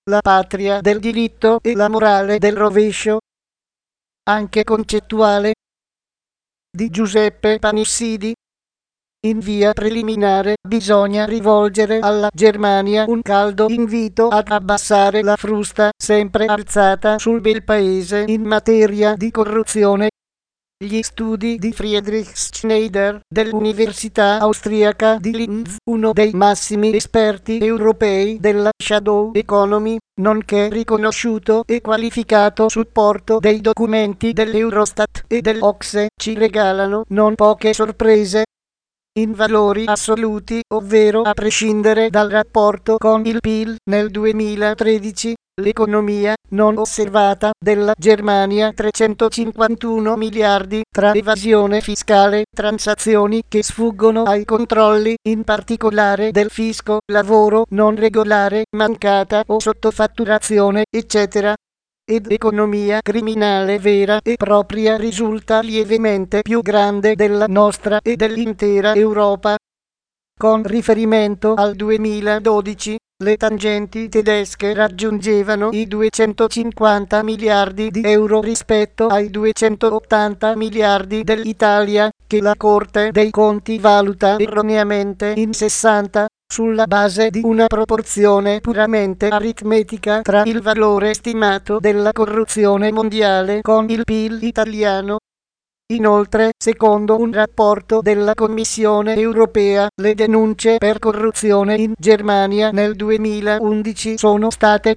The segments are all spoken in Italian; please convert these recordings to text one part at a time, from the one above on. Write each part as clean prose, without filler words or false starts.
la patria del diritto e la morale del rovescio, anche concettuale, di Giuseppe Panissidi. In via preliminare bisogna rivolgere alla Germania un caldo invito ad abbassare la frusta sempre alzata sul bel paese in materia di corruzione. Gli studi di Friedrich Schneider dell'Università austriaca di Linz, uno dei massimi esperti europei della shadow economy, nonché riconosciuto e qualificato supporto dei documenti dell'Eurostat e dell'OCSE, ci regalano non poche sorprese. In valori assoluti, ovvero a prescindere dal rapporto con il PIL nel 2013, l'economia non osservata della Germania 351 miliardi tra evasione fiscale, transazioni che sfuggono ai controlli, in particolare del fisco, lavoro non regolare, mancata o sottofatturazione, eccetera. Ed economia criminale vera e propria risulta lievemente più grande della nostra e dell'intera Europa. Con riferimento al 2012, le tangenti tedesche raggiungevano i 250 miliardi di euro rispetto ai 280 miliardi dell'Italia, che la Corte dei Conti valuta erroneamente in 60, sulla base di una proporzione puramente aritmetica tra il valore stimato della corruzione mondiale con il PIL italiano. Inoltre, secondo un rapporto della Commissione europea, le denunce per corruzione in Germania nel 2011 sono state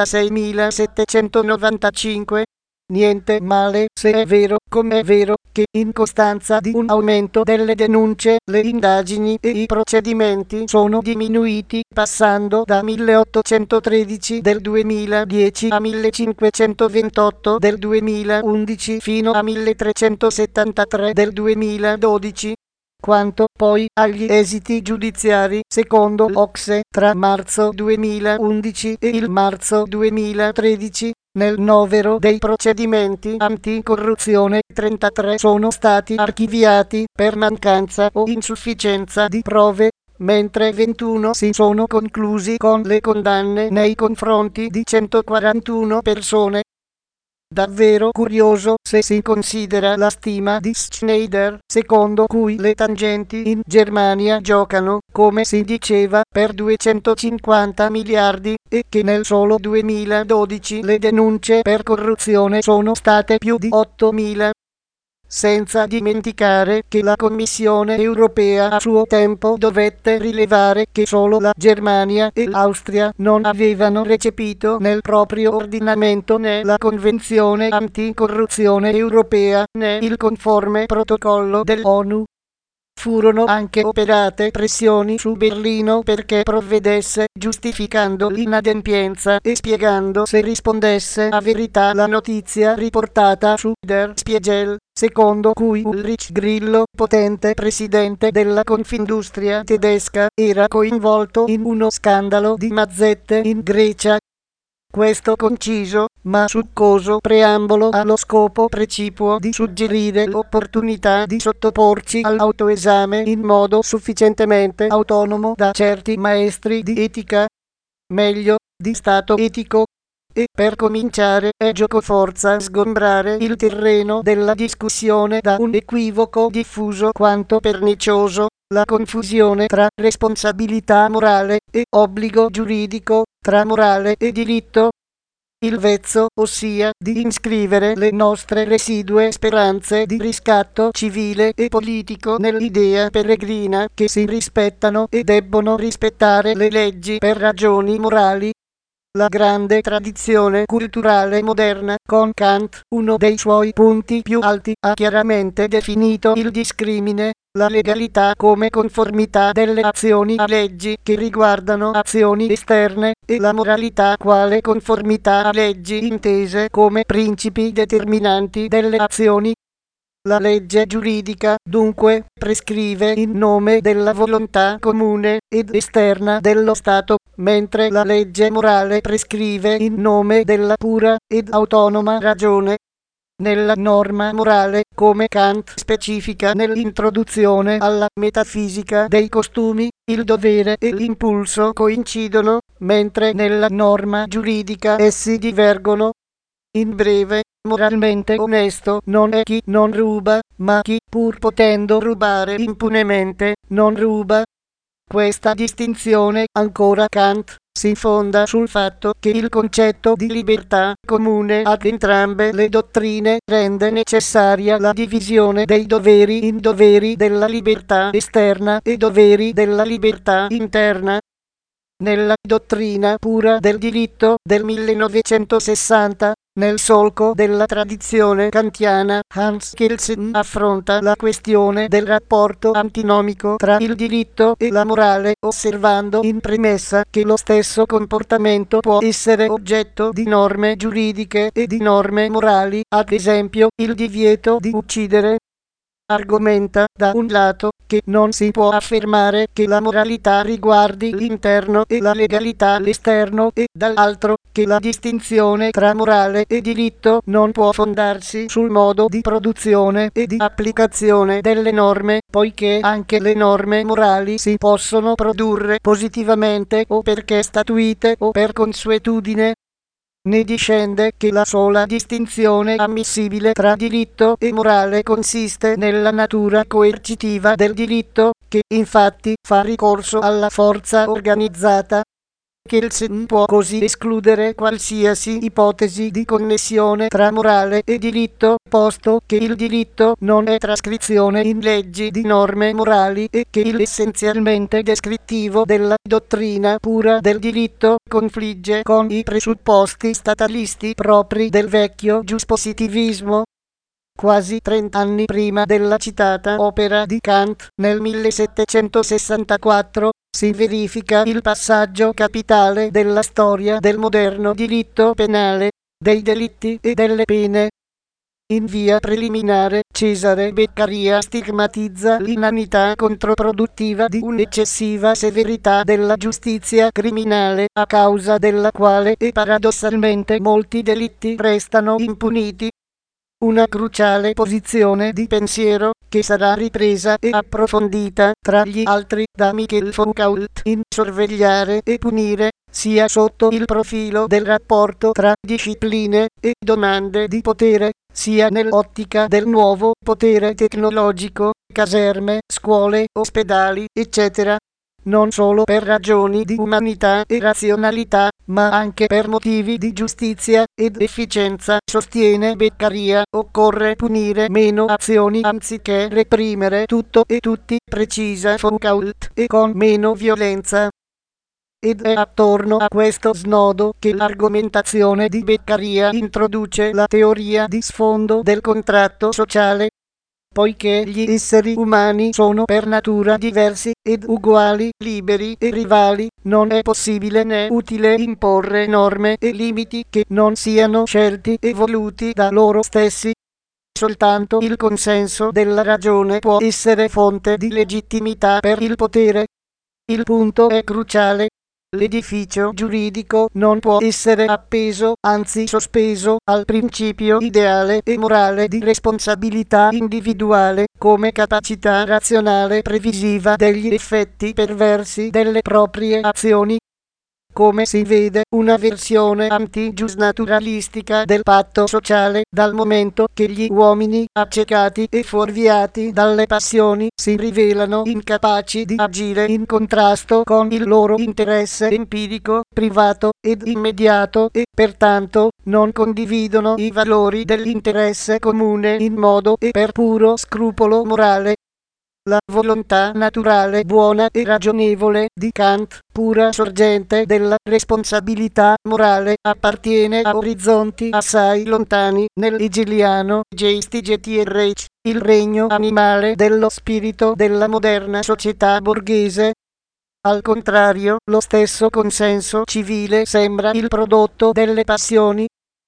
46.795. Niente male se è vero, come è vero, che in costanza di un aumento delle denunce, le indagini e i procedimenti sono diminuiti, passando da 1813 del 2010 a 1528 del 2011 fino a 1373 del 2012. Quanto poi agli esiti giudiziari, secondo l'OCSE, tra marzo 2011 e il marzo 2013, nel novero dei procedimenti anticorruzione 33 sono stati archiviati per mancanza o insufficienza di prove, mentre 21 si sono conclusi con le condanne nei confronti di 141 persone. Davvero curioso se si considera la stima di Schneider, secondo cui le tangenti in Germania giocano, come si diceva, per 250 miliardi e che nel solo 2012 le denunce per corruzione sono state più di 8.000. Senza dimenticare che la Commissione europea a suo tempo dovette rilevare che solo la Germania e l'Austria non avevano recepito nel proprio ordinamento né la Convenzione anticorruzione europea né il conforme protocollo dell'ONU. Furono anche operate pressioni su Berlino perché provvedesse, giustificando l'inadempienza e spiegando se rispondesse a verità la notizia riportata su Der Spiegel, secondo cui Ulrich Grillo, potente presidente della Confindustria tedesca, era coinvolto in uno scandalo di mazzette in Grecia. Questo conciso, ma succoso preambolo ha lo scopo precipuo di suggerire l'opportunità di sottoporci all'autoesame in modo sufficientemente autonomo da certi maestri di etica, meglio, di stato etico, e per cominciare è giocoforza sgombrare il terreno della discussione da un equivoco diffuso quanto pernicioso, la confusione tra responsabilità morale e obbligo giuridico, tra morale e diritto. Il vezzo, ossia di iscrivere le nostre residue speranze di riscatto civile e politico nell'idea peregrina che si rispettano e debbono rispettare le leggi per ragioni morali. La grande tradizione culturale moderna, con Kant, uno dei suoi punti più alti, ha chiaramente definito il discrimine, la legalità come conformità delle azioni a leggi che riguardano azioni esterne, e la moralità quale conformità a leggi intese come principi determinanti delle azioni. La legge giuridica, dunque, prescrive in nome della volontà comune ed esterna dello Stato, mentre la legge morale prescrive in nome della pura ed autonoma ragione. nella norma morale, come Kant specifica nell'introduzione alla metafisica dei costumi, il dovere e l'impulso coincidono, mentre nella norma giuridica essi divergono. In breve, moralmente onesto non è chi non ruba, ma chi, pur potendo rubare impunemente, non ruba. Questa distinzione, ancora Kant, si fonda sul fatto che il concetto di libertà, comune ad entrambe le dottrine, rende necessaria la divisione dei doveri in doveri della libertà esterna e doveri della libertà interna. Nella dottrina pura del diritto del 1960, nel solco della tradizione kantiana, Hans Kelsen affronta la questione del rapporto antinomico tra il diritto e la morale, osservando in premessa che lo stesso comportamento può essere oggetto di norme giuridiche e di norme morali, ad esempio il divieto di uccidere. Argomenta, da un lato, che non si può affermare che la moralità riguardi l'interno e la legalità l'esterno e, dall'altro, che la distinzione tra morale e diritto non può fondarsi sul modo di produzione e di applicazione delle norme, poiché anche le norme morali si possono produrre positivamente o perché statuite o per consuetudine. Ne discende che la sola distinzione ammissibile tra diritto e morale consiste nella natura coercitiva del diritto, che infatti fa ricorso alla forza organizzata. Kelsen può così escludere qualsiasi ipotesi di connessione tra morale e diritto, posto che il diritto non è trascrizione in leggi di norme morali e che il essenzialmente descrittivo della dottrina pura del diritto confligge con i presupposti statalisti propri del vecchio giuspositivismo. Quasi 30 anni prima della citata opera di Kant, nel 1764, si verifica il passaggio capitale della storia del moderno diritto penale, dei delitti e delle pene. In via preliminare, Cesare Beccaria stigmatizza l'inanità controproduttiva di un'eccessiva severità della giustizia criminale, a causa della quale e paradossalmente molti delitti restano impuniti. Una cruciale posizione di pensiero, che sarà ripresa e approfondita, tra gli altri, da Michel Foucault in Sorvegliare e punire, sia sotto il profilo del rapporto tra discipline e domande di potere, sia nell'ottica del nuovo potere tecnologico, caserme, scuole, ospedali, eccetera. Non solo per ragioni di umanità e razionalità, ma anche per motivi di giustizia ed efficienza, sostiene Beccaria, occorre punire meno azioni anziché reprimere tutto e tutti, precisa Foucault, e con meno violenza. Ed è attorno a questo snodo che l'argomentazione di Beccaria introduce la teoria di sfondo del contratto sociale. Poiché gli esseri umani sono per natura diversi ed uguali, liberi e rivali, non è possibile né utile imporre norme e limiti che non siano scelti e voluti da loro stessi. Soltanto il consenso della ragione può essere fonte di legittimità per il potere. Il punto è cruciale. L'edificio giuridico non può essere appeso, anzi sospeso, al principio ideale e morale di responsabilità individuale, come capacità razionale previsiva degli effetti perversi delle proprie azioni. Come si vede, una versione anti-giusnaturalistica del patto sociale, dal momento che gli uomini, accecati e fuorviati dalle passioni, si rivelano incapaci di agire in contrasto con il loro interesse empirico, privato ed immediato e, pertanto, non condividono i valori dell'interesse comune in modo e per puro scrupolo morale. La volontà naturale buona e ragionevole di Kant, pura sorgente della responsabilità morale, appartiene a orizzonti assai lontani nell'hegeliano Geistigkeit, il regno animale dello spirito della moderna società borghese. Al contrario, lo stesso consenso civile sembra il prodotto delle passioni.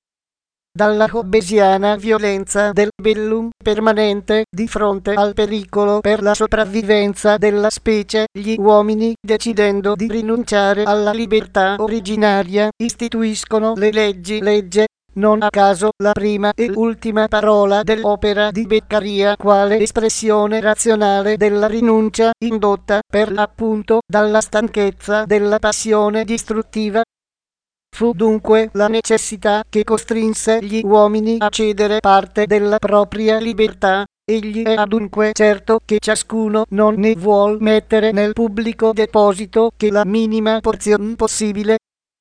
Dalla hobbesiana violenza del bellum permanente di fronte al pericolo per la sopravvivenza della specie, gli uomini, decidendo di rinunciare alla libertà originaria, istituiscono le leggi, Non a caso la prima e ultima parola dell'opera di Beccaria quale espressione razionale della rinuncia indotta per l'appunto dalla stanchezza della passione distruttiva. Fu dunque la necessità che costrinse gli uomini a cedere parte della propria libertà. Egli è dunque certo che ciascuno non ne vuol mettere nel pubblico deposito che la minima porzione possibile.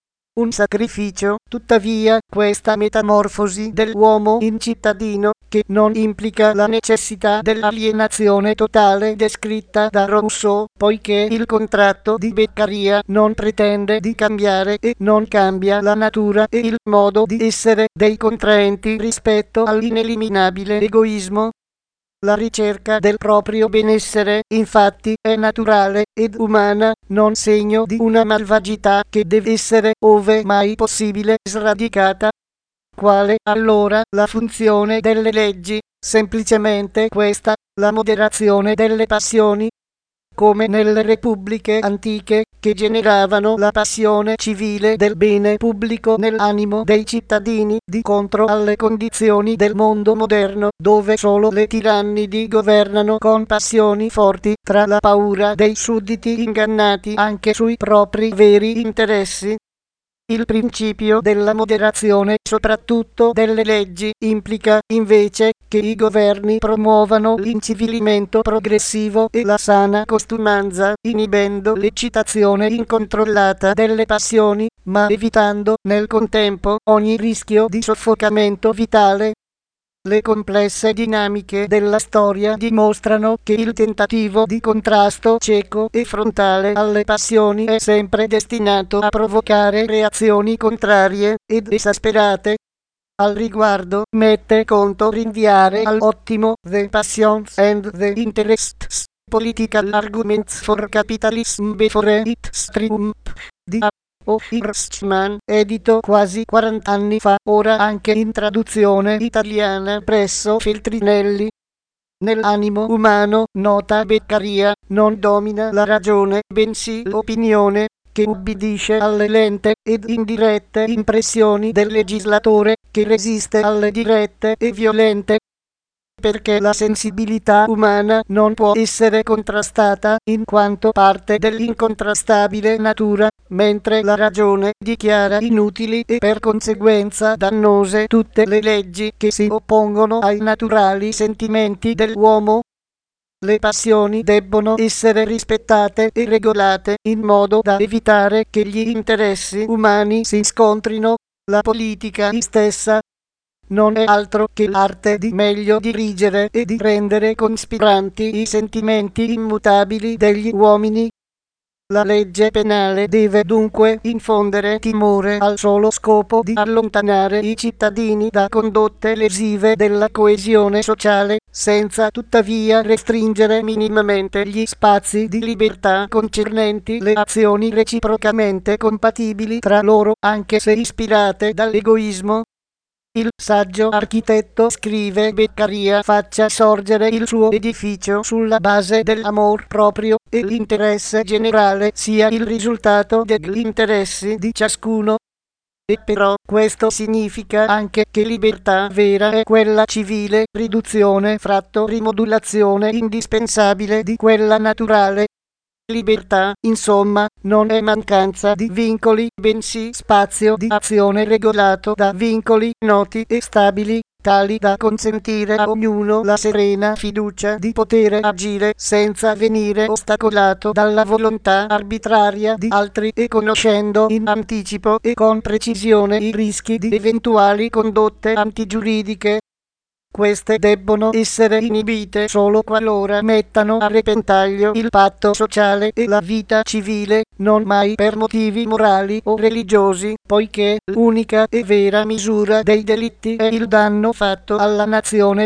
Un sacrificio, tuttavia, questa metamorfosi dell'uomo in cittadino, che non implica la necessità dell'alienazione totale descritta da Rousseau, poiché il contratto di Beccaria non pretende di cambiare e non cambia la natura e il modo di essere dei contraenti rispetto all'ineliminabile egoismo. La ricerca del proprio benessere, infatti, è naturale ed umana, non segno di una malvagità che deve essere, ove mai possibile, sradicata. Quale, allora, la funzione delle leggi? Semplicemente questa, la moderazione delle passioni. Come nelle repubbliche antiche, che generavano la passione civile del bene pubblico nell'animo dei cittadini, di contro alle condizioni del mondo moderno, dove solo le tirannidi governano con passioni forti, tra la paura dei sudditi ingannati anche sui propri veri interessi. Il principio della moderazione, soprattutto delle leggi, implica invece che i governi promuovano l'incivilimento progressivo e la sana costumanza, inibendo l'eccitazione incontrollata delle passioni, ma evitando nel contempo ogni rischio di soffocamento vitale. Le complesse dinamiche della storia dimostrano che il tentativo di contrasto cieco e frontale alle passioni è sempre destinato a provocare reazioni contrarie ed esasperate. Al riguardo, mette conto rinviare all'ottimo The Passions and the Interests, Political Arguments for Capitalism Before Its Triumph, di O. Hirschman, edito quasi 40 anni fa, ora anche in traduzione italiana presso Feltrinelli. Nell'animo umano, nota Beccaria, non domina la ragione, bensì l'opinione, che ubbidisce alle lente ed indirette impressioni del legislatore, che resiste alle dirette e violente. Perché la sensibilità umana non può essere contrastata, in quanto parte dell'incontrastabile natura, mentre la ragione dichiara inutili e per conseguenza dannose tutte le leggi che si oppongono ai naturali sentimenti dell'uomo. Le passioni debbono essere rispettate e regolate in modo da evitare che gli interessi umani si scontrino. La politica in stessa non è altro che l'arte di meglio dirigere e di rendere conspiranti i sentimenti immutabili degli uomini. La legge penale deve dunque infondere timore al solo scopo di allontanare i cittadini da condotte lesive della coesione sociale, senza tuttavia restringere minimamente gli spazi di libertà concernenti le azioni reciprocamente compatibili tra loro, anche se ispirate dall'egoismo. Il saggio architetto, scrive Beccaria, faccia sorgere il suo edificio sulla base dell'amor proprio, e l'interesse generale sia il risultato degli interessi di ciascuno. E però questo significa anche che libertà vera è quella civile, riduzione fratto rimodulazione indispensabile di quella naturale. Libertà, insomma, non è mancanza di vincoli, bensì spazio di azione regolato da vincoli noti e stabili, tali da consentire a ognuno la serena fiducia di poter agire senza venire ostacolato dalla volontà arbitraria di altri e conoscendo in anticipo e con precisione i rischi di eventuali condotte antigiuridiche. Queste debbono essere inibite solo qualora mettano a repentaglio il patto sociale e la vita civile, non mai per motivi morali o religiosi, poiché l'unica e vera misura dei delitti è il danno fatto alla nazione,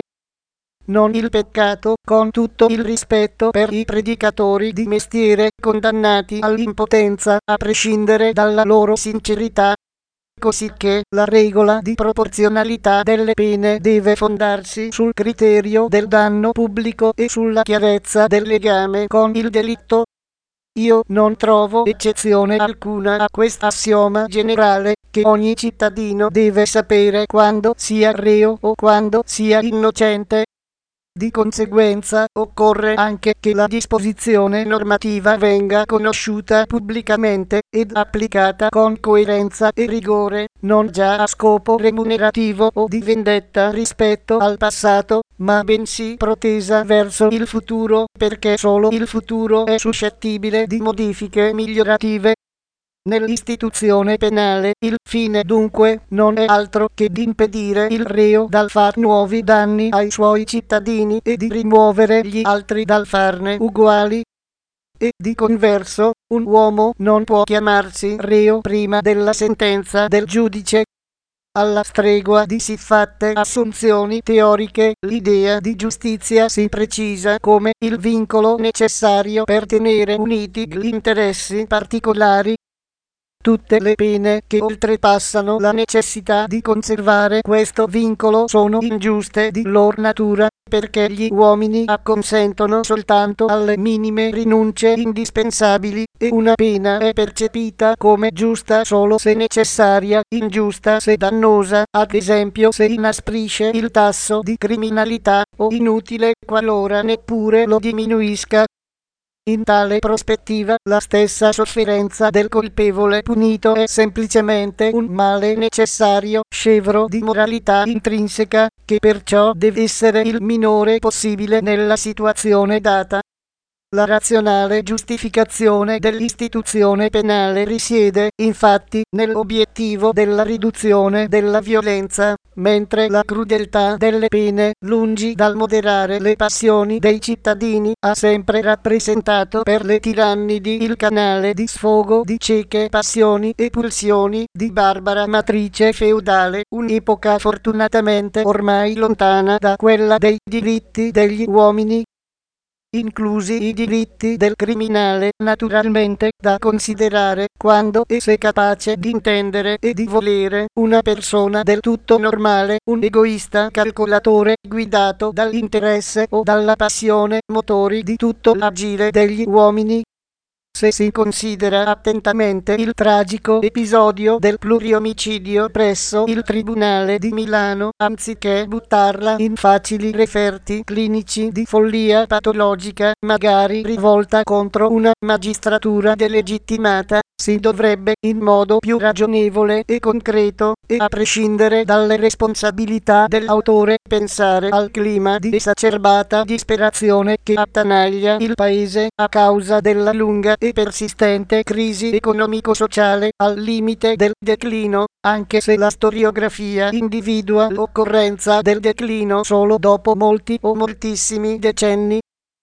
non il peccato, con tutto il rispetto per i predicatori di mestiere condannati all'impotenza, a prescindere dalla loro sincerità. Cosicché la regola di proporzionalità delle pene deve fondarsi sul criterio del danno pubblico e sulla chiarezza del legame con il delitto. Io non trovo eccezione alcuna a quest'assioma generale che ogni cittadino deve sapere quando sia reo o quando sia innocente. Di conseguenza, occorre anche che la disposizione normativa venga conosciuta pubblicamente ed applicata con coerenza e rigore, non già a scopo remunerativo o di vendetta rispetto al passato, ma bensì protesa verso il futuro, perché solo il futuro è suscettibile di modifiche migliorative. Nell'istituzione penale, il fine dunque non è altro che di impedire il reo dal far nuovi danni ai suoi cittadini e di rimuovere gli altri dal farne uguali. E di converso, un uomo non può chiamarsi reo prima della sentenza del giudice. Alla stregua di siffatte assunzioni teoriche, l'idea di giustizia si precisa come il vincolo necessario per tenere uniti gli interessi particolari. Tutte le pene che oltrepassano la necessità di conservare questo vincolo sono ingiuste di lor natura, perché gli uomini acconsentono soltanto alle minime rinunce indispensabili, e una pena è percepita come giusta solo se necessaria, ingiusta se dannosa, ad esempio se inasprisce il tasso di criminalità, o inutile qualora neppure lo diminuisca. In tale prospettiva, la stessa sofferenza del colpevole punito è semplicemente un male necessario, scevro di moralità intrinseca, che perciò deve essere il minore possibile nella situazione data. La razionale giustificazione dell'istituzione penale risiede, infatti, nell'obiettivo della riduzione della violenza, mentre la crudeltà delle pene, lungi dal moderare le passioni dei cittadini, ha sempre rappresentato per le tirannidi il canale di sfogo di cieche passioni e pulsioni di barbara matrice feudale, un'epoca fortunatamente ormai lontana da quella dei diritti degli uomini, inclusi i diritti del criminale, naturalmente da considerare quando e se capace di intendere e di volere, una persona del tutto normale, un egoista calcolatore guidato dall'interesse o dalla passione, motori di tutto l'agire degli uomini. Se si considera attentamente il tragico episodio del pluriomicidio presso il Tribunale di Milano, anziché buttarla in facili referti clinici di follia patologica, magari rivolta contro una magistratura delegittimata, si dovrebbe in modo più ragionevole e concreto, e a prescindere dalle responsabilità dell'autore, pensare al clima di esacerbata disperazione che attanaglia il paese a causa della lunga e persistente crisi economico-sociale al limite del declino, anche se la storiografia individua l'occorrenza del declino solo dopo molti o moltissimi decenni.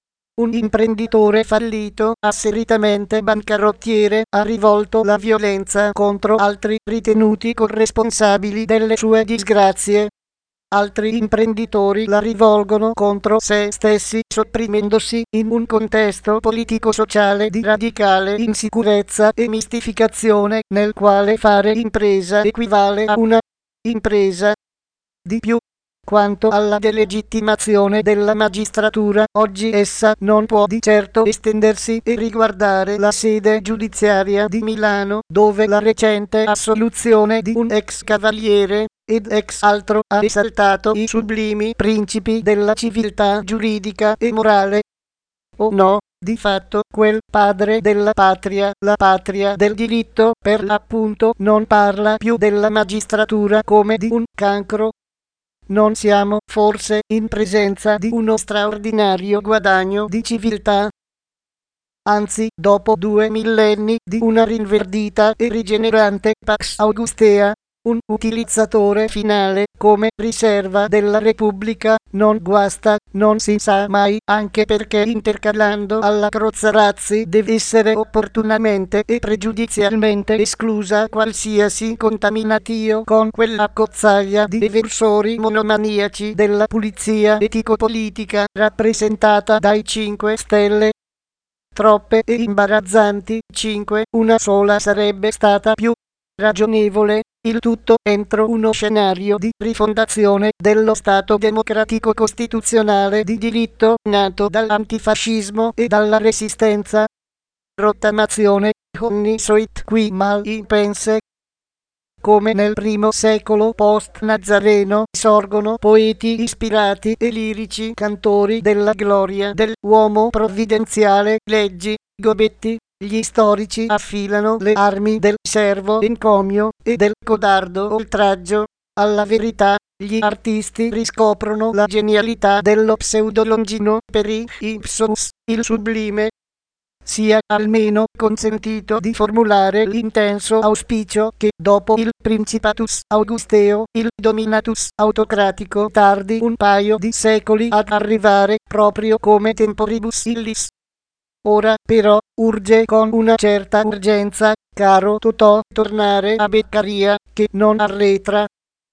Un imprenditore fallito, asseritamente bancarottiere, ha rivolto la violenza contro altri ritenuti corresponsabili delle sue disgrazie. Altri imprenditori la rivolgono contro se stessi, sopprimendosi in un contesto politico-sociale di radicale insicurezza e mistificazione, nel quale fare impresa equivale a una impresa. Di più, quanto alla delegittimazione della magistratura, oggi essa non può di certo estendersi e riguardare la sede giudiziaria di Milano, dove la recente assoluzione di un ex cavaliere ed ex altro ha esaltato i sublimi principi della civiltà giuridica e morale. O no, di fatto quel padre della patria, la patria del diritto, per l'appunto non parla più della magistratura come di un cancro. Non siamo, forse, in presenza di uno straordinario guadagno di civiltà? Anzi, dopo 2 millenni di una rinverdita e rigenerante Pax Augustea, un utilizzatore finale, come riserva della Repubblica, non guasta, non si sa mai, anche perché intercalando alla Crozzarazzi deve essere opportunamente e pregiudizialmente esclusa qualsiasi contaminatio con quella cozzaglia di eversori monomaniaci della pulizia etico-politica rappresentata dai 5 Stelle. Troppe e imbarazzanti 5, una sola sarebbe stata più ragionevole, il tutto entro uno scenario di rifondazione dello Stato democratico costituzionale di diritto nato dall'antifascismo e dalla resistenza. rottamazione, omnisoit qui mal impense. Come nel primo secolo post-nazareno sorgono poeti ispirati e lirici cantori della gloria dell'uomo provvidenziale, leggi, Gobetti, gli storici affilano le armi del servo encomio e del codardo oltraggio alla verità, gli artisti riscoprono la genialità dello pseudolongino per ipsos, il sublime. Sia almeno consentito di formulare l'intenso auspicio che dopo il Principatus Augusteo, il Dominatus autocratico tardi un paio di secoli ad arrivare proprio come temporibus illis. Ora però urge con una certa urgenza, caro Totò, tornare a Beccaria, che non arretra.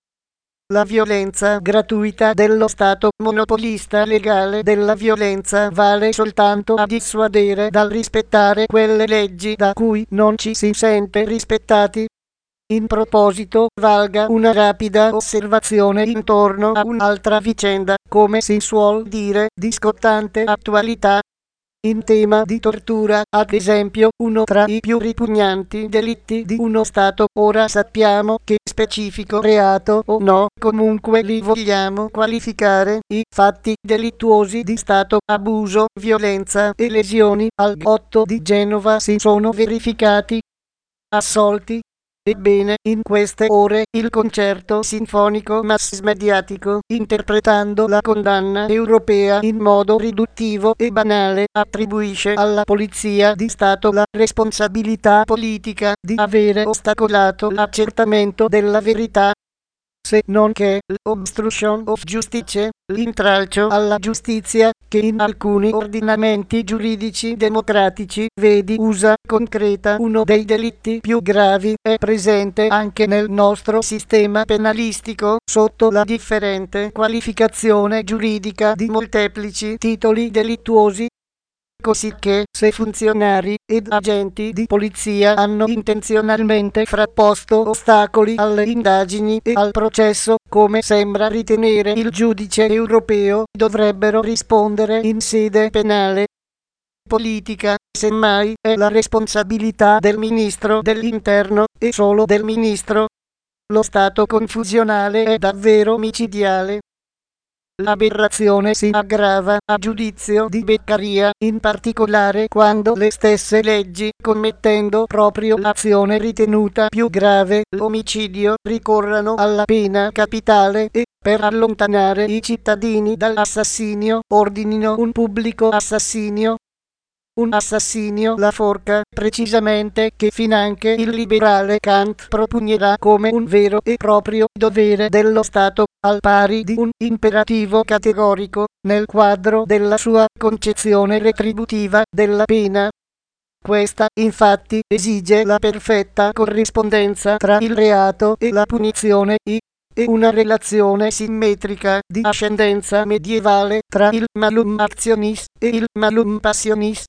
La violenza gratuita dello Stato monopolista legale della violenza vale soltanto a dissuadere dal rispettare quelle leggi da cui non ci si sente rispettati. In proposito, valga una rapida osservazione intorno a un'altra vicenda, come si suol dire, di scottante attualità. In tema di tortura, ad esempio, uno tra i più ripugnanti delitti di uno Stato, ora sappiamo che specifico reato o no, comunque li vogliamo qualificare, i fatti delittuosi di Stato, abuso, violenza e lesioni al 8 di Genova si sono verificati. Assolti. Ebbene, in queste ore il concerto sinfonico mass-mediatico, interpretando la condanna europea in modo riduttivo e banale, attribuisce alla Polizia di Stato la responsabilità politica di avere ostacolato l'accertamento della verità, se non che l'obstruction of justice, l'intralcio alla giustizia, che in alcuni ordinamenti giuridici democratici, vedi USA concreta, uno dei delitti più gravi, è presente anche nel nostro sistema penalistico, sotto la differente qualificazione giuridica di molteplici titoli delittuosi. Cosicché, se funzionari ed agenti di polizia hanno intenzionalmente frapposto ostacoli alle indagini e al processo, come sembra ritenere il giudice europeo, dovrebbero rispondere in sede penale. Politica, semmai, è la responsabilità del ministro dell'interno, e solo del ministro. Lo stato confusionale è davvero micidiale. L'aberrazione si aggrava a giudizio di Beccaria, in particolare quando le stesse leggi, commettendo proprio l'azione ritenuta più grave, l'omicidio, ricorrano alla pena capitale e, per allontanare i cittadini dall'assassinio, ordinino un pubblico assassinio. Un assassinio, la forca, precisamente, che finanche il liberale Kant propugnerà come un vero e proprio dovere dello Stato, al pari di un imperativo categorico, nel quadro della sua concezione retributiva della pena. Questa, infatti, esige la perfetta corrispondenza tra il reato e la punizione e una relazione simmetrica di ascendenza medievale tra il malum actionis e il malum passionis.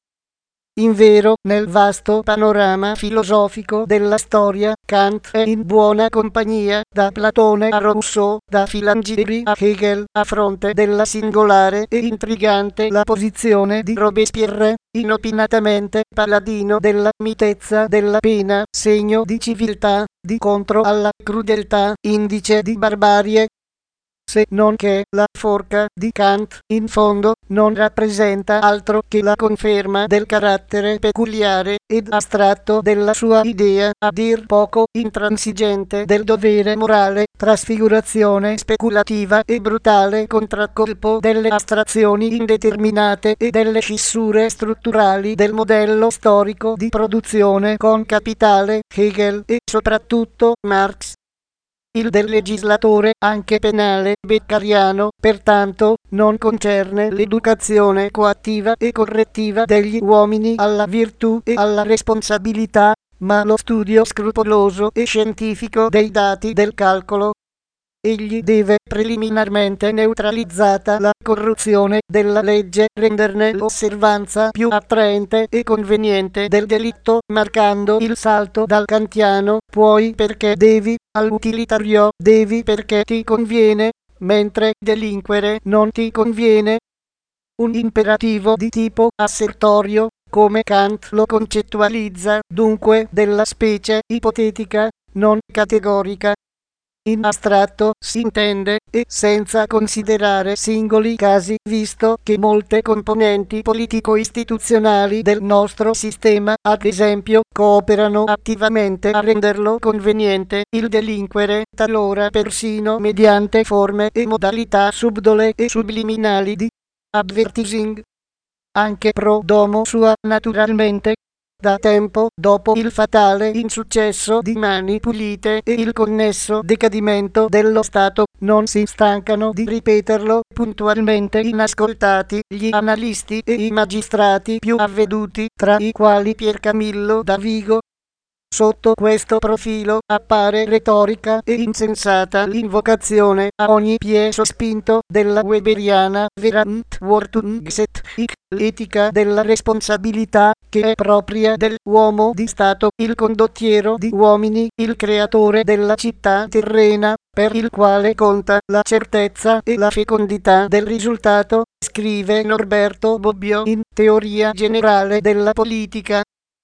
Invero, nel vasto panorama filosofico della storia, Kant è in buona compagnia, da Platone a Rousseau, da Filangieri a Hegel, a fronte della singolare e intrigante la posizione di Robespierre, inopinatamente paladino della mitezza della pena, segno di civiltà, di contro alla crudeltà, indice di barbarie. Se non che la forca di Kant, in fondo, non rappresenta altro che la conferma del carattere peculiare ed astratto della sua idea, a dir poco intransigente del dovere morale, trasfigurazione speculativa e brutale contraccolpo delle astrazioni indeterminate e delle scissure strutturali del modello storico di produzione con capitale, Hegel e soprattutto Marx. Il del legislatore, anche penale, beccariano, pertanto, non concerne l'educazione coattiva e correttiva degli uomini alla virtù e alla responsabilità, ma lo studio scrupoloso e scientifico dei dati del calcolo. Egli deve preliminarmente neutralizzata la corruzione della legge, renderne l'osservanza più attraente e conveniente del delitto, marcando il salto dal kantiano puoi perché devi, all'utilitario devi perché ti conviene, mentre delinquere non ti conviene. Un imperativo di tipo assertorio, come Kant lo concettualizza, dunque della specie ipotetica, non categorica. In astratto si intende, e senza considerare singoli casi, visto che molte componenti politico-istituzionali del nostro sistema, ad esempio, cooperano attivamente a renderlo conveniente il delinquere, talora persino mediante forme e modalità subdole e subliminali di advertising. Anche pro domo sua, naturalmente, da tempo dopo il fatale insuccesso di Mani Pulite e il connesso decadimento dello Stato, non si stancano di ripeterlo, puntualmente inascoltati gli analisti e i magistrati più avveduti, tra i quali Pier Camillo Davigo. Sotto questo profilo appare retorica e insensata l'invocazione a ogni piè sospinto della weberiana Verantwortungsethik, l'etica della responsabilità, che è propria dell'uomo di Stato, il condottiero di uomini, il creatore della città terrena, per il quale conta la certezza e la fecondità del risultato, scrive Norberto Bobbio in Teoria generale della politica.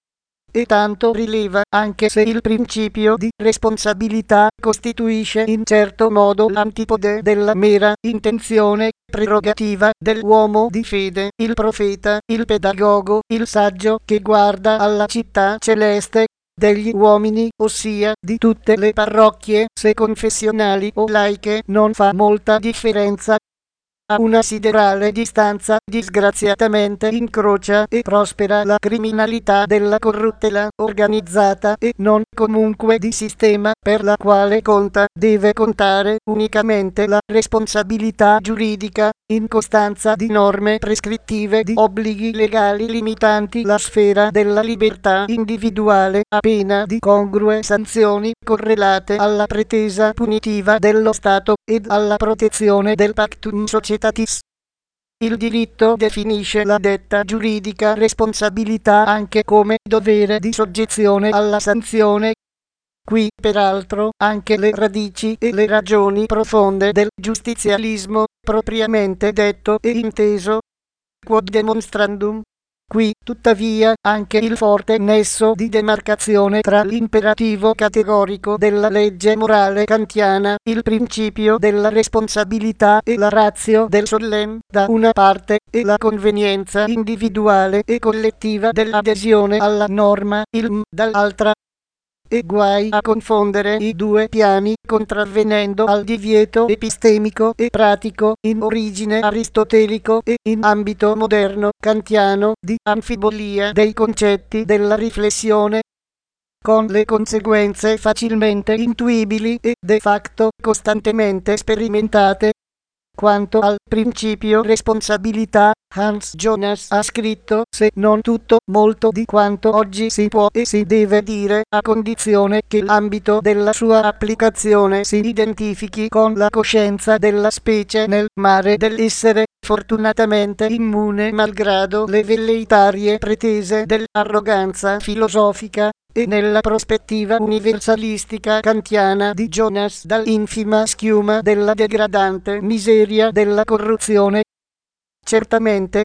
E tanto rileva, anche se il principio di responsabilità costituisce in certo modo l'antipode della mera intenzione, prerogativa dell'uomo di fede, il profeta, il pedagogo, il saggio che guarda alla città celeste degli uomini, ossia di tutte le parrocchie, se confessionali o laiche, non fa molta differenza. A una siderale distanza disgraziatamente incrocia e prospera la criminalità della corruttela organizzata e non comunque di sistema, per la quale deve contare unicamente la responsabilità giuridica, in costanza di norme prescrittive di obblighi legali limitanti la sfera della libertà individuale, a pena di congrue sanzioni correlate alla pretesa punitiva dello Stato ed alla protezione del pactum societatis. Il diritto definisce la detta giuridica responsabilità anche come dovere di soggezione alla sanzione. Qui, peraltro, anche le radici e le ragioni profonde del giustizialismo, propriamente detto e inteso. Quod demonstrandum. Qui, tuttavia, anche il forte nesso di demarcazione tra l'imperativo categorico della legge morale kantiana, il principio della responsabilità e la ratio del sollem, da una parte, e la convenienza individuale e collettiva dell'adesione alla norma, dall'altra. E guai a confondere i due piani, contravvenendo al divieto epistemico e pratico, in origine aristotelico e in ambito moderno kantiano, di anfibolia dei concetti della riflessione, con le conseguenze facilmente intuibili e de facto costantemente sperimentate. Quanto al principio responsabilità, Hans Jonas ha scritto, se non tutto, molto di quanto oggi si può e si deve dire, a condizione che l'ambito della sua applicazione si identifichi con la coscienza della specie nel mare dell'essere, fortunatamente immune malgrado le velleitarie pretese dell'arroganza filosofica, e nella prospettiva universalistica kantiana di Jonas dall'infima schiuma della degradante miseria della corruzione. Certamente,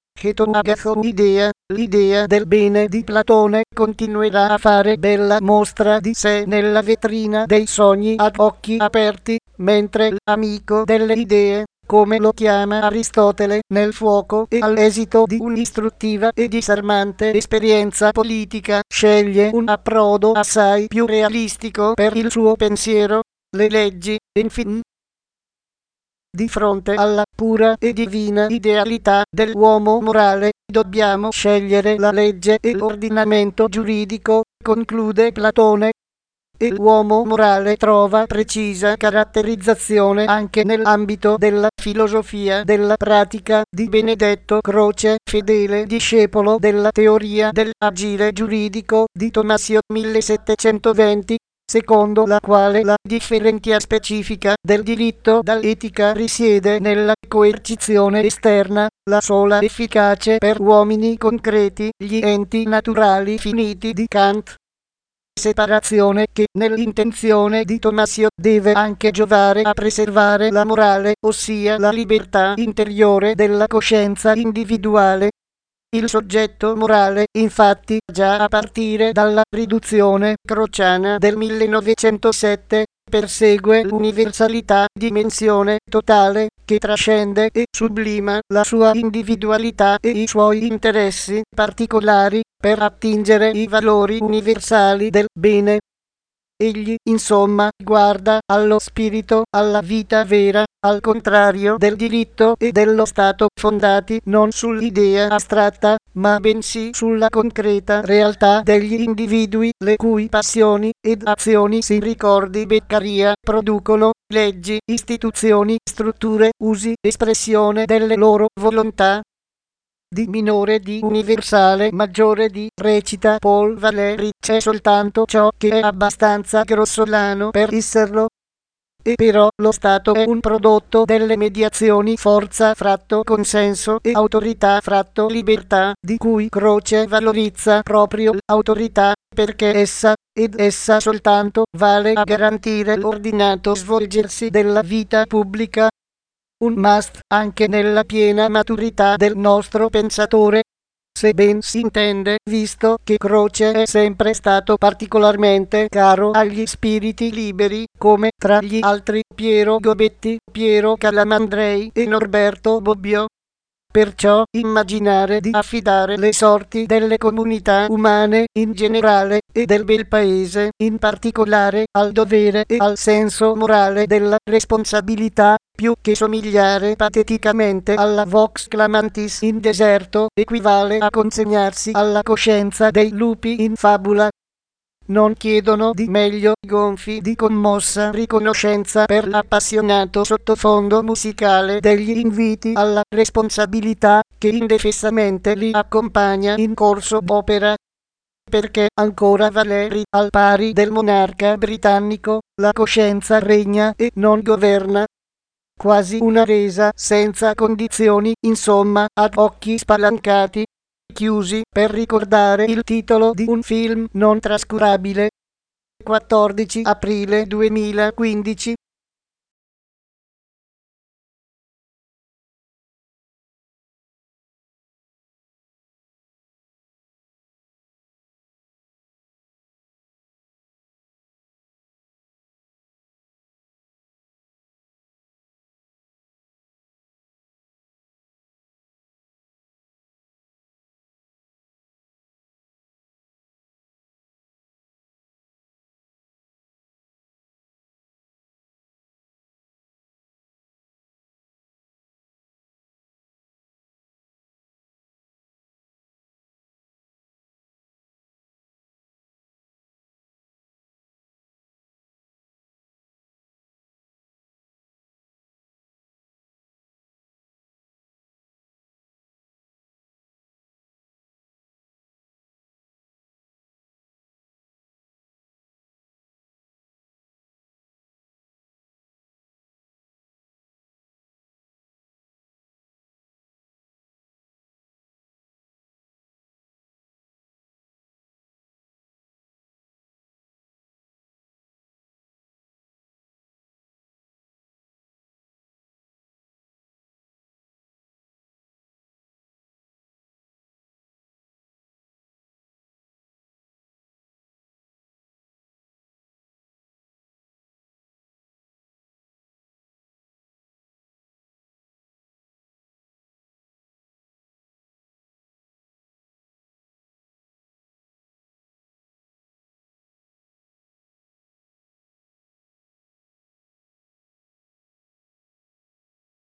l'idea del bene di Platone, continuerà a fare bella mostra di sé nella vetrina dei sogni ad occhi aperti, mentre l'amico delle idee, come lo chiama Aristotele, nel fuoco e all'esito di un'istruttiva e disarmante esperienza politica, sceglie un approdo assai più realistico per il suo pensiero, le leggi, infine. Di fronte alla pura e divina idealità dell'uomo morale, dobbiamo scegliere la legge e l'ordinamento giuridico, conclude Platone. E l'uomo morale trova precisa caratterizzazione anche nell'ambito della filosofia della pratica di Benedetto Croce, fedele discepolo della teoria dell'agire giuridico di Tommasio 1720, secondo la quale la differenza specifica del diritto dall'etica risiede nella coercizione esterna, la sola efficace per uomini concreti, gli enti naturali finiti di Kant. Separazione che nell'intenzione di Tommasio deve anche giovare a preservare la morale, ossia la libertà interiore della coscienza individuale. Il soggetto morale, infatti, già a partire dalla riduzione crociana del 1907, persegue l'universalità, dimensione totale, che trascende e sublima la sua individualità e i suoi interessi particolari, per attingere i valori universali del bene. Egli, insomma, guarda allo spirito, alla vita vera, al contrario del diritto e dello Stato, fondati non sull'idea astratta, ma bensì sulla concreta realtà degli individui, le cui passioni ed azioni, si ricordi Beccaria, producono leggi, istituzioni, strutture, usi, espressione delle loro volontà. Di minore, di universale, maggiore di, recita Paul Valéry, c'è soltanto ciò che è abbastanza grossolano per esserlo. E però lo Stato è un prodotto delle mediazioni forza fratto consenso e autorità fratto libertà, di cui Croce valorizza proprio l'autorità, perché essa, ed essa soltanto, vale a garantire l'ordinato svolgersi della vita pubblica. Un must anche nella piena maturità del nostro pensatore, se ben si intende, visto che Croce è sempre stato particolarmente caro agli spiriti liberi, come tra gli altri Piero Gobetti, Piero Calamandrei e Norberto Bobbio. Perciò immaginare di affidare le sorti delle comunità umane in generale e del bel paese in particolare al dovere e al senso morale della responsabilità, più che somigliare pateticamente alla vox clamantis in deserto, equivale a consegnarsi alla coscienza dei lupi in fabula. Non chiedono di meglio, gonfi di commossa riconoscenza per l'appassionato sottofondo musicale degli inviti alla responsabilità che indefessamente li accompagna in corso d'opera. Perché ancora Valéry, al pari del monarca britannico, la coscienza regna e non governa. Quasi una resa senza condizioni, insomma, ad occhi spalancati, chiusi, per ricordare il titolo di un film non trascurabile. 14 aprile 2015